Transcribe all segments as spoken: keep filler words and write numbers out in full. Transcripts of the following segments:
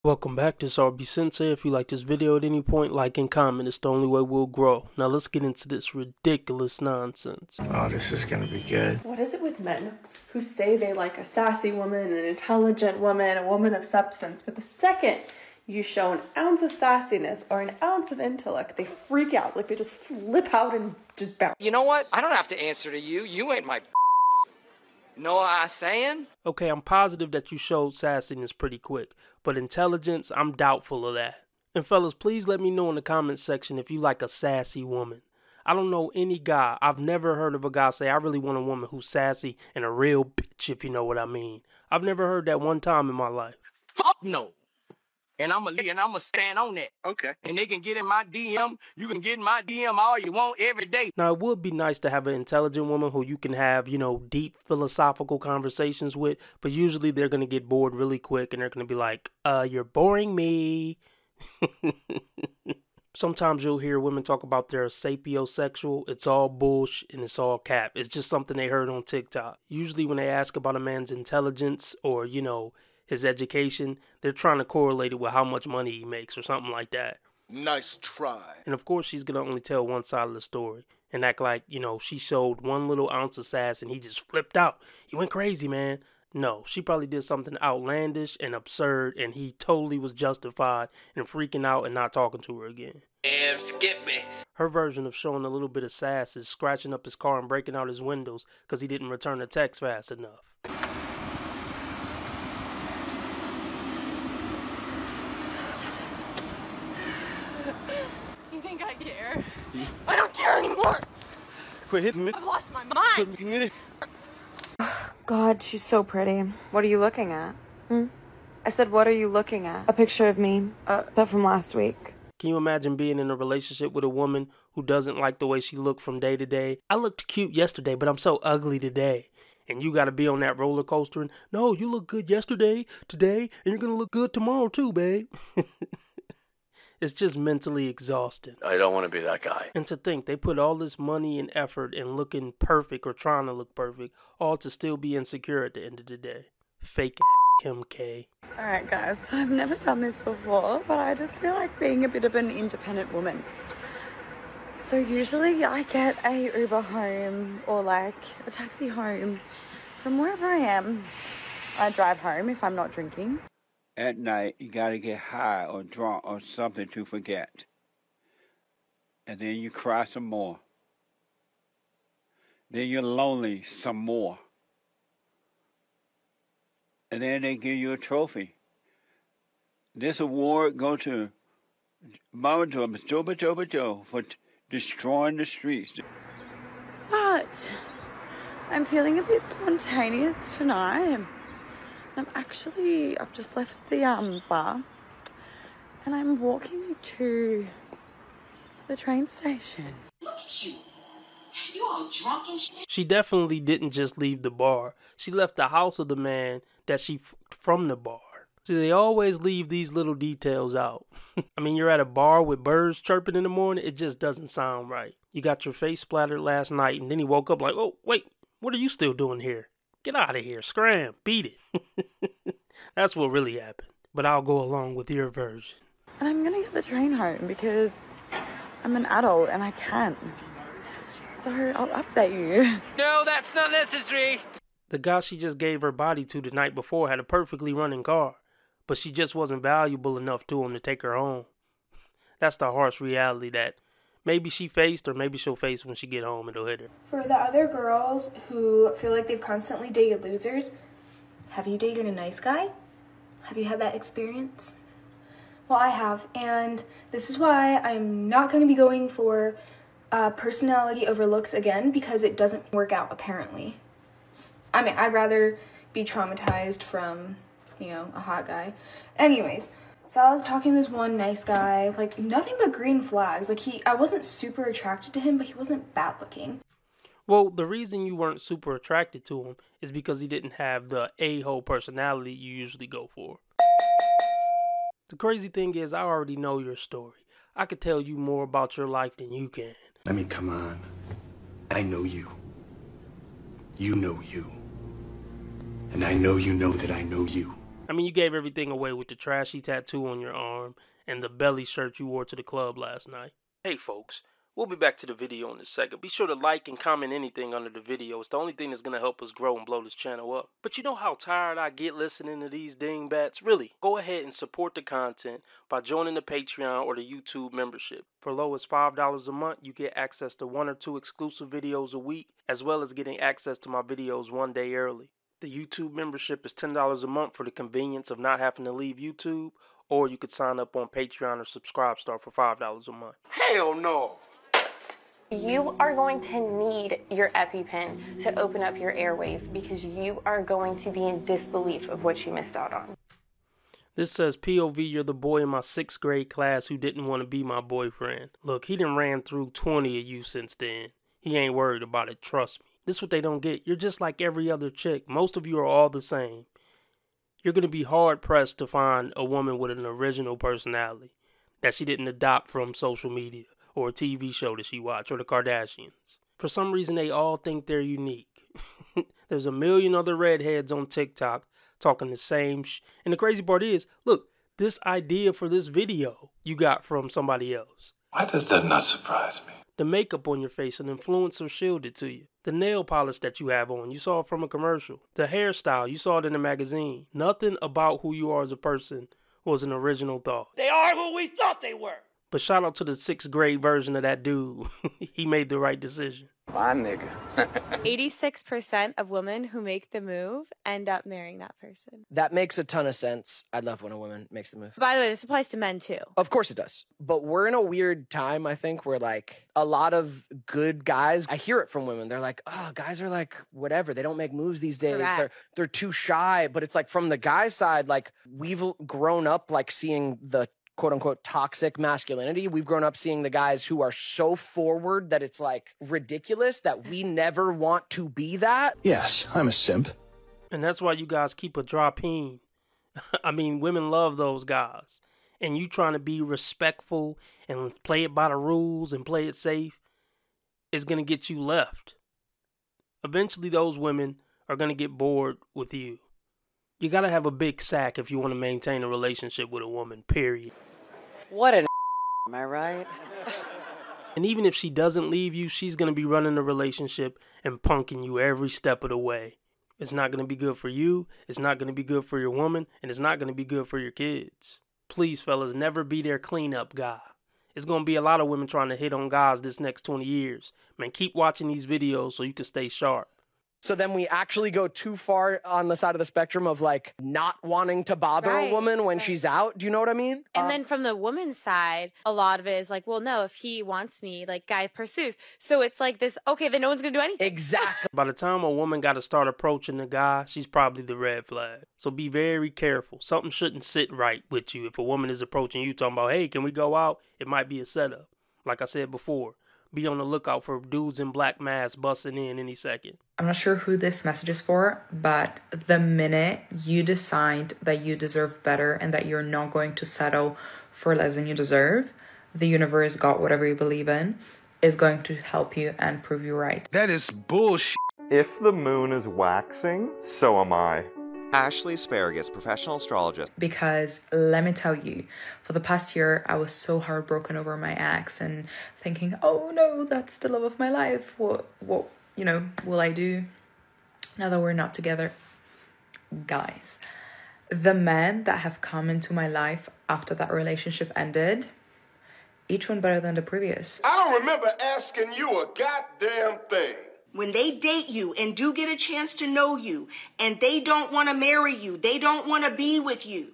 Welcome back to R B Sensei. If you like this video at any point, like and comment. It's the only way we'll grow. Now let's get into this ridiculous nonsense. Oh, this is gonna be good. What is it with men who say they like a sassy woman, an intelligent woman, a woman of substance, but the second you show an ounce of sassiness or an ounce of intellect, they freak out, like they just flip out and just bounce. You know what? I don't have to answer to you. You ain't my know what I'm saying? Okay, I'm positive that you showed sassiness pretty quick, but intelligence, I'm doubtful of that. And fellas, please let me know in the comments section if you like a sassy woman. I don't know any guy, I've never heard of a guy say, I really want a woman who's sassy and a real bitch, if you know what I mean. I've never heard that one time in my life. Fuck no. And I'm gonna and I'm gonna stand on that. Okay. And they can get in my D M. You can get in my D M all you want every day. Now, it would be nice to have an intelligent woman who you can have, you know, deep philosophical conversations with, but usually they're going to get bored really quick and they're going to be like, uh, you're boring me. Sometimes you'll hear women talk about they're sapiosexual. It's all bullshit and it's all cap. It's just something they heard on TikTok. Usually when they ask about a man's intelligence or, you know, his education, they're trying to correlate it with how much money he makes or something like that. Nice try. And of course, she's going to only tell one side of the story and act like, you know, she showed one little ounce of sass and he just flipped out. He went crazy, man. No, she probably did something outlandish and absurd and he totally was justified in freaking out and not talking to her again. Damn, skip me. Her version of showing a little bit of sass is scratching up his car and breaking out his windows because he didn't return a text fast enough. You think I care? I don't care anymore. Quit hitting me. I've lost my mind! Quit hitting me. God, she's so pretty. What are you looking at? Hmm? I said, what are you looking at? A picture of me, uh, but from last week. Can you imagine being in a relationship with a woman who doesn't like the way she looked from day to day? I looked cute yesterday, but I'm so ugly today. And you got to be on that roller coaster and, no, you look good yesterday, today, and you're going to look good tomorrow too, babe. It's just mentally exhausting. I don't want to be that guy. And to think, they put all this money and effort in looking perfect or trying to look perfect, all to still be insecure at the end of the day. Fake Kim K. Alright guys, so I've never done this before, but I just feel like being a bit of an independent woman. So usually I get a Uber home or like a taxi home from wherever I am. I drive home if I'm not drinking. At night, you got to get high or drunk or something to forget. And then you cry some more. Then you're lonely some more. And then they give you a trophy. This award go to Mama Joe, Joe, Joe, Joe for t- destroying the streets. But I'm feeling a bit spontaneous tonight. I'm actually, I've just left the um, bar and I'm walking to the train station. Look at you. You all drunk and shit. She definitely didn't just leave the bar. She left the house of the man that she f- from the bar. See, they always leave these little details out. I mean, you're at a bar with birds chirping in the morning. It just doesn't sound right. You got your face splattered last night and then he woke up like, oh, wait, what are you still doing here? Get out of here. Scram. Beat it. That's what really happened. But I'll go along with your version. And I'm going to get the train home because I'm an adult and I can. So I'll update you. No, that's not necessary. The guy she just gave her body to the night before had a perfectly running car, but she just wasn't valuable enough to him to take her home. That's the harsh reality that maybe she faced or maybe she'll face when she get home. It'll hit her. For the other girls who feel like they've constantly dated losers, have you dated a nice guy? Have you had that experience? Well, I have, and this is why I'm not going to be going for uh, personality over looks again, because it doesn't work out, apparently. I mean, I'd rather be traumatized from, you know, a hot guy. Anyways, so I was talking to this one nice guy, like, nothing but green flags. Like, he, I wasn't super attracted to him, but he wasn't bad looking. Well, the reason you weren't super attracted to him is because he didn't have the a-hole personality you usually go for. The crazy thing is, I already know your story. I could tell you more about your life than you can. I mean, come on. I know you. You know you. And I know you know that I know you. I mean, you gave everything away with the trashy tattoo on your arm and the belly shirt you wore to the club last night. Hey folks, we'll be back to the video in a second. Be sure to like and comment anything under the video. It's the only thing that's going to help us grow and blow this channel up. But you know how tired I get listening to these dingbats? Really, go ahead and support the content by joining the Patreon or the YouTube membership. For low as five dollars a month, you get access to one or two exclusive videos a week, as well as getting access to my videos one day early. The YouTube membership is ten dollars a month for the convenience of not having to leave YouTube, or you could sign up on Patreon or Subscribestar for five dollars a month. Hell no! You are going to need your EpiPen to open up your airways because you are going to be in disbelief of what you missed out on. This says, P O V, you're the boy in my sixth grade class who didn't want to be my boyfriend. Look, he done ran through twenty of you since then. He ain't worried about it, trust me. This is what they don't get. You're just like every other chick. Most of you are all the same. You're going to be hard-pressed to find a woman with an original personality that she didn't adopt from social media or a T V show that she watched or the Kardashians. For some reason, they all think they're unique. There's a million other redheads on TikTok talking the same sh- And the crazy part is, look, this idea for this video you got from somebody else. Why does that not surprise me? The makeup on your face, an influencer shielded to you. The nail polish that you have on, you saw it from a commercial. The hairstyle, you saw it in a magazine. Nothing about who you are as a person was an original thought. They are who we thought they were. But shout out to the sixth grade version of that dude. He made the right decision. My nigga. eighty-six percent of women who make the move end up marrying that person. That makes a ton of sense. I love when a woman makes the move. By the way, this applies to men too. Of course it does. But we're in a weird time, I think, where like a lot of good guys, I hear it from women. They're like, oh, guys are like, whatever. They don't make moves these days. Correct. They're they're too shy. But it's like from the guy's side, like we've grown up like seeing the quote unquote toxic masculinity. We've grown up seeing the guys who are so forward that it's like ridiculous that we never want to be that. Yes, I'm a simp. And that's why you guys keep a drop-in. I mean, women love those guys. And you trying to be respectful and play it by the rules and play it safe is going to get you left. Eventually, those women are going to get bored with you. You got to have a big sack if you want to maintain a relationship with a woman, period. What an am I right? And even if she doesn't leave you, she's going to be running the relationship and punking you every step of the way. It's not going to be good for you, it's not going to be good for your woman, and it's not going to be good for your kids. Please, fellas, never be their cleanup guy. It's going to be a lot of women trying to hit on guys this next twenty years. Man, keep watching these videos so you can stay sharp. So then we actually go too far on the side of the spectrum of like not wanting to bother Right, a woman when right. she's out. Do you know what I mean? And Um, then from the woman's side, a lot of it is like, well, no, if he wants me, like, guy pursues. So it's like this, okay, then no one's going to do anything. Exactly. By the time a woman got to start approaching the guy, she's probably the red flag. So be very careful. Something shouldn't sit right with you. If a woman is approaching you talking about, hey, can we go out? It might be a setup. Like I said before, be on the lookout for dudes in black masks busting in any second. I'm not sure who this message is for, but the minute you decide that you deserve better and that you're not going to settle for less than you deserve, the universe, God, whatever you believe in, is going to help you and prove you right. That is bullshit. If the moon is waxing, so am I. Ashley Asparagus, professional astrologist. Because let me tell you, for the past year, I was so heartbroken over my ex and thinking, oh no, that's the love of my life. What, what, you know, will I do now that we're not together? Guys, the men that have come into my life after that relationship ended, each one better than the previous. I don't remember asking you a goddamn thing. When they date you and do get a chance to know you and they don't want to marry you, they don't want to be with you,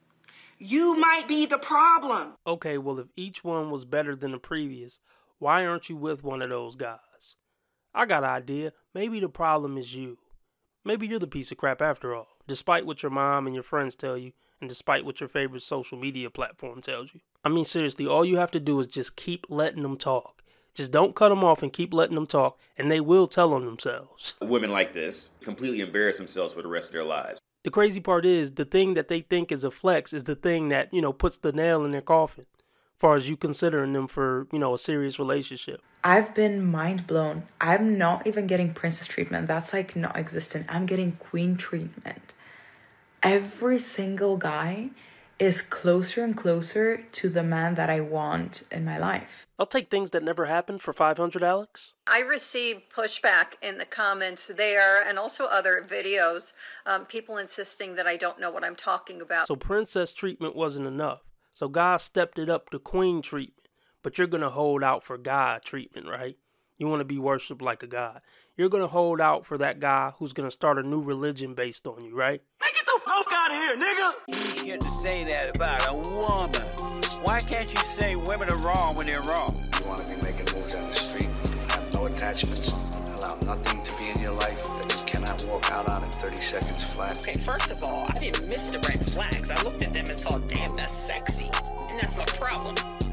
you might be the problem. Okay, well, if each one was better than the previous, why aren't you with one of those guys? I got an idea. Maybe the problem is you. Maybe you're the piece of crap after all, despite what your mom and your friends tell you and despite what your favorite social media platform tells you. I mean, seriously, all you have to do is just keep letting them talk. Just don't cut them off and keep letting them talk, and they will tell on themselves. Women like this completely embarrass themselves for the rest of their lives. The crazy part is, the thing that they think is a flex is the thing that, you know, puts the nail in their coffin, as far as you considering them for, you know, a serious relationship. I've been mind blown. I'm not even getting princess treatment. That's like not existent. I'm getting queen treatment. every single guy is closer and closer to the man that I want in my life. I'll take things that never happened for five hundred, Alex. I received pushback in the comments there and also other videos, um, people insisting that I don't know what I'm talking about. So princess treatment wasn't enough. So God stepped it up to queen treatment. But you're going to hold out for God treatment, right? You want to be worshipped like a god. You're going to hold out for that guy who's going to start a new religion based on you, right? Man, get the fuck out of here, nigga! You shouldn't say that about a woman. Why can't you say women are wrong when they're wrong? You want to be making moves on the street, have no attachments, allow nothing to be in your life that you cannot walk out on in thirty seconds flat. Okay, first of all, I didn't miss the red flags. I looked at them and thought, damn, that's sexy. And that's my problem.